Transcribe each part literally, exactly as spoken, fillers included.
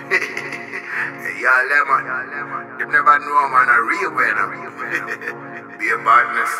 Y'all lemon. You never know man a real venom. Be a badness.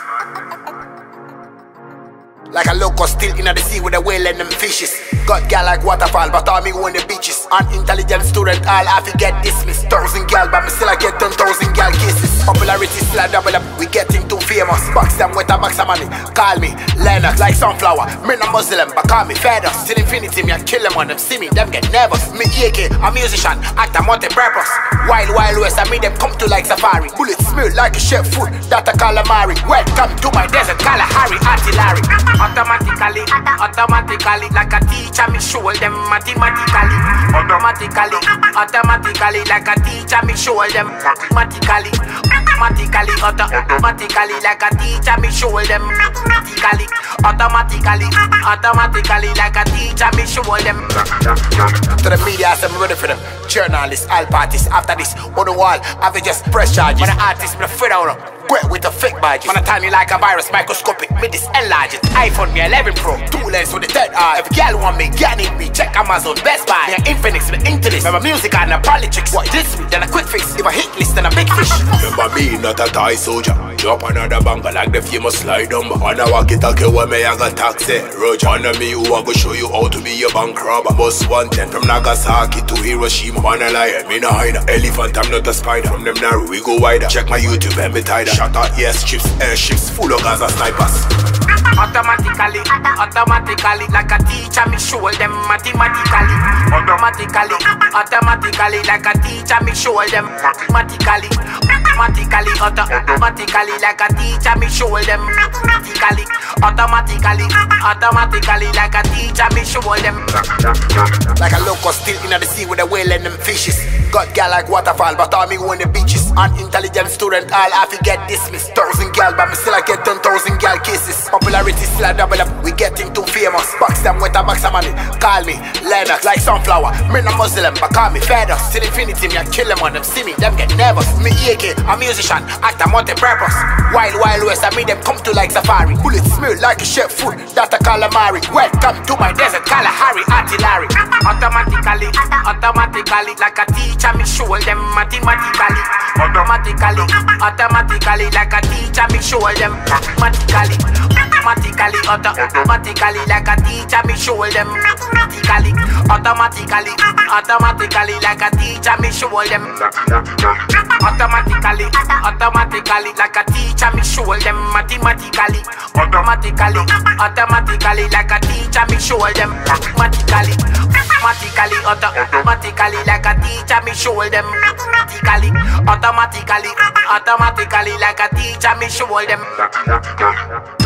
Like a loco still in the sea with the whale and them fishes. Got gal like waterfall, but all me go on the beaches. Unintelligent student, all have to get dismissed. Thousand gal, but me still I get ten thousand gal kisses. Popularity still a double up, we getting too famous. Box them with a box of money, call me Lennox like sunflower. Me not Muslim, but call me feathers. Till infinity, me I kill them when them see me, them get nervous. Me A K, a musician, act a multi-purpose. Wild, wild west, I made them come to like safari. Bullets smell like a chef food, that a calamari. Welcome to my desert, Kalahari, artillery. Automatically, automatically, like a teacher, me show them mathematically. Automatically, automatically, like a teacher, me show them mathematically. Automatically, auto, automatically, like a teacher, me show them mathematically. Automatically, automatically, like a teacher, me show them. To the media, I'm ready for them. Journalists, all parties, after this, on the wall, have it just press charges. When the artist, me the foot out of great with a fake badge. Man, I tiny like a virus, microscopic, me this enlarge it. iPhone, me eleven Pro, two lens with the third eye. If girl want me, girl need me, check Amazon, Best Buy. Me a Infinix, me into this. Remember music and the politics. What this me, then a quick fix. If a hit list, then a big fish. Remember me, not a Thai soldier. Drop another banger like the famous slide number. And I walk it okay when me I got taxi. Roger, on me who I go show you how to be a bank robber. Bus one ten from Nagasaki to Hiroshima. Man a liar, me no hide. Elephant, I'm not a spider. From them narrow, we go wider. Check my YouTube and me tighter. Shut out, yes, chips, airships, full of Gaza snipers. Automatically, automatically, like a teacher, me show them mathematically. Automatically, automatically, like a teacher, me show them mathematically. Automatically, auto, automatically, like a teacher, me show them mathematically. Automatically, automatically, like a teacher, me show them. Like a loco still in the sea with the whale and them fishes. Got gal like waterfall, but all me go on the beaches. Unintelligent student, all have to get dismissed. Thousand gal, but me still I get ten thousand gal kisses. Popularity still a double up, we getting too famous. Box them with a box of money, call me Lennox like sunflower. Me not Muslim, but call me feathers. Till infinity, me I kill them when them see me, them get nervous. Me A K, a musician, act a multi-purpose. Wild, wild west, I made them come to like safari. Bullets smell like a chef food, that a calamari. Welcome to my desert, Kalahari, artillery. Automatically, automatically, like a teacher, me show them mathematically. Automatically, automatically, like a teacher, me show them mathematically. Automatically, auto, automatically, like a teacher, me show them mathematically. Automatically, automatically, like a teacher, me show them. Automatically, automatically, like a teacher, me show them mathematically. Automatically, automatically, like a teacher, me show them mathematically. Automatically, auto, automatically, like a teacher, me show them mathematically. Automatically, automatically, like a teacher, me show them.